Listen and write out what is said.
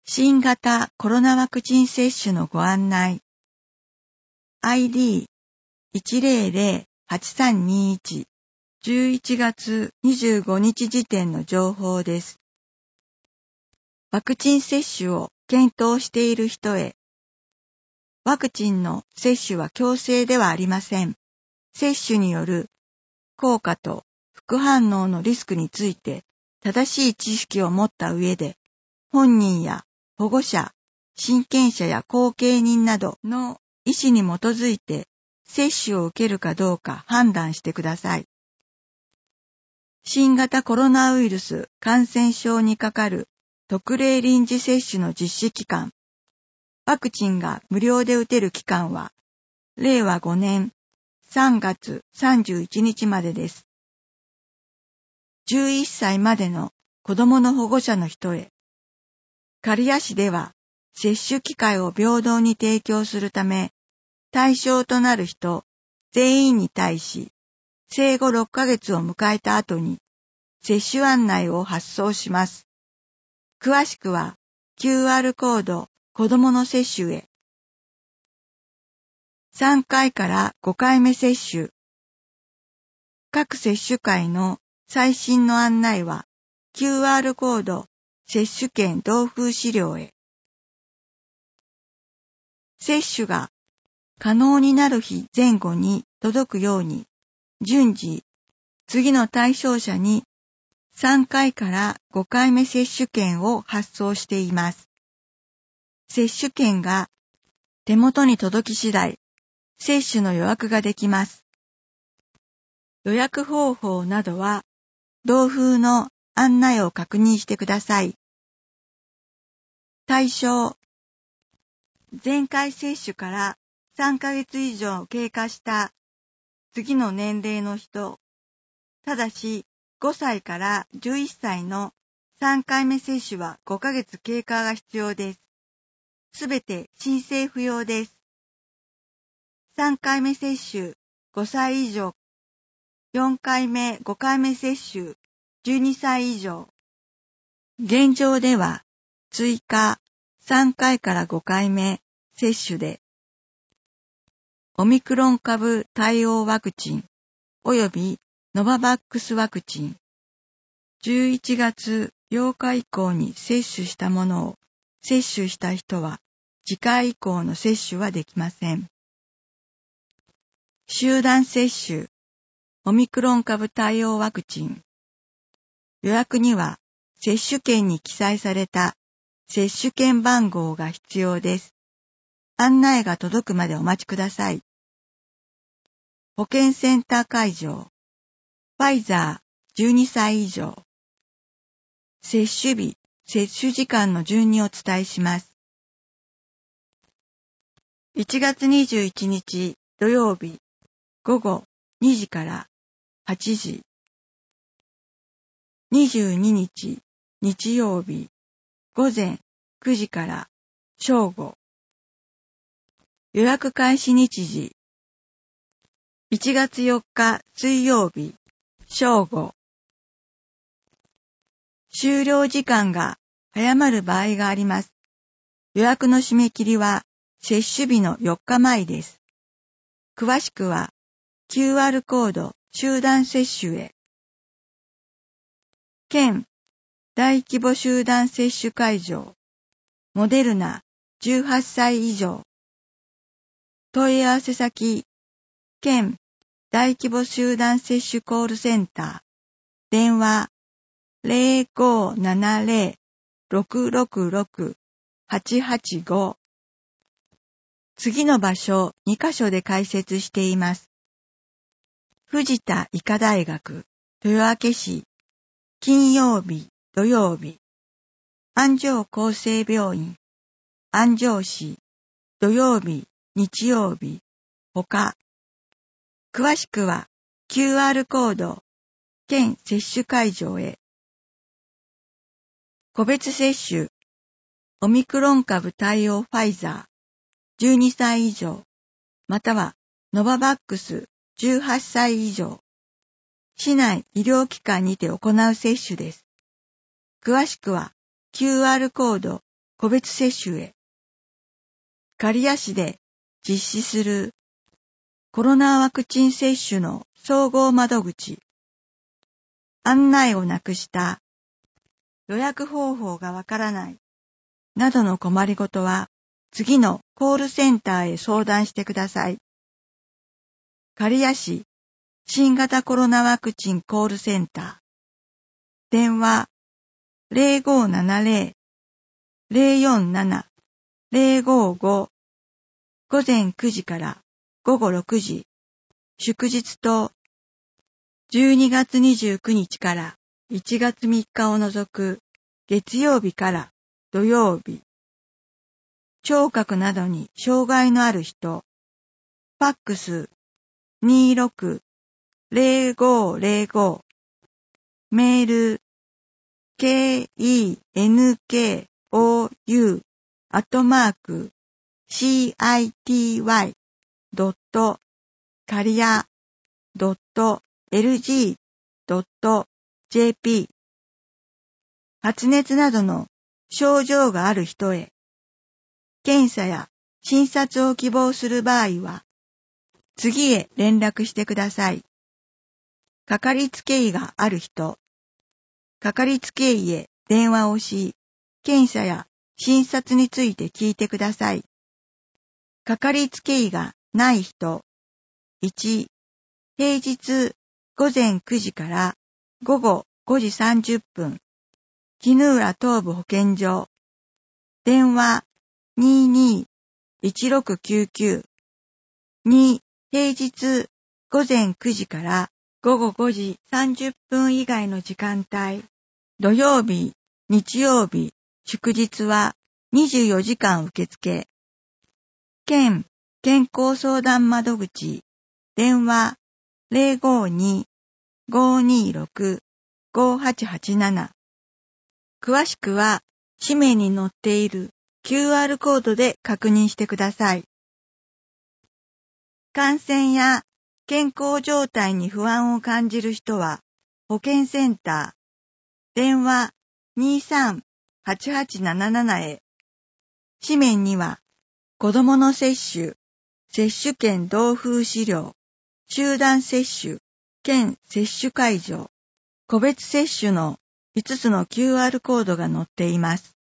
新型コロナワクチン接種のご案内。ID1008321 11月25日時点の情報です。ワクチン接種を検討している人へ。ワクチンの接種は強制ではありません。接種による効果と副反応のリスクについて正しい知識を持った上で、本人や保護者、親権者や後継人などの意思に基づいて接種を受けるかどうか判断してください。新型コロナウイルス感染症にかかる特例臨時接種の実施期間、ワクチンが無料で打てる期間は、令和5年3月31日までです。11歳までの子供の保護者の人へ。刈谷市では接種機会を平等に提供するため、対象となる人全員に対し、生後6ヶ月を迎えた後に接種案内を発送します。詳しくは QR コード子供の接種へ。3回から5回目接種。各接種会の最新の案内は QR コード接種券同封資料へ。接種が可能になる日前後に届くように、順次、次の対象者に3回から5回目接種券を発送しています。接種券が手元に届き次第、接種の予約ができます。予約方法などは、同封の案内を確認してください。対象。前回接種から3ヶ月以上経過した次の年齢の人。ただし5歳から11歳の3回目接種は5ヶ月経過が必要です。すべて申請不要です。3回目接種5歳以上。4回目、5回目接種12歳以上。現状では追加3回から5回目接種で、オミクロン株対応ワクチン及びノババックスワクチン、11月8日以降に接種したものを接種した人は次回以降の接種はできません。集団接種、オミクロン株対応ワクチン。予約には接種券に記載された接種券番号が必要です。案内が届くまでお待ちください。保健センター会場。ファイザー12歳以上。接種日、接種時間の順にお伝えします。1月21日土曜日午後2時から8時。22日日曜日午前9時から正午。予約開始日時。1月4日水曜日正午。終了時間が早まる場合があります。予約の締め切りは接種日の4日前です。詳しくは QR コード集団接種へ。県大規模集団接種会場。モデルナ18歳以上。問い合わせ先、県大規模集団接種コールセンター。電話 0570-666-885。次の場所2カ所で開設しています。藤田医科大学、豊明市、金曜日、土曜日。安城厚生病院、安城市、土曜日、日曜日、他。詳しくは QR コード、県接種会場へ。個別接種、オミクロン株対応ファイザー、12歳以上、またはノババックス18歳以上。市内医療機関にて行う接種です。詳しくは QR コード個別接種へ。刈谷市で実施するコロナワクチン接種の総合窓口。案内をなくした。予約方法がわからない。などの困りごとは、次のコールセンターへ相談してください。刈谷市新型コロナワクチンコールセンター。電話0570-047-055。午前9時から午後6時。祝日と12月29日から1月3日を除く月曜日から土曜日。聴覚などに障害のある人。ファックス260505。メール kenko.city.career.lg.jp。 発熱などの症状がある人へ。検査や診察を希望する場合は、次へ連絡してください。かかりつけ医がある人。かかりつけ医へ電話をし、検査や診察について聞いてください。かかりつけ医がない人。1、平日午前9時から午後5時30分。絹浦東部保健所。電話22-1699。2、平日午前9時から午後5時30分以外の時間帯。土曜日、日曜日、祝日は24時間受付。県健康相談窓口。電話052-526-5887。詳しくは紙面に載っている QR コードで確認してください。感染や健康状態に不安を感じる人は保健センター。電話23-8877へ。紙面には子どもの接種、接種券同封資料、集団接種、兼接種会場、個別接種の5つの QR コードが載っています。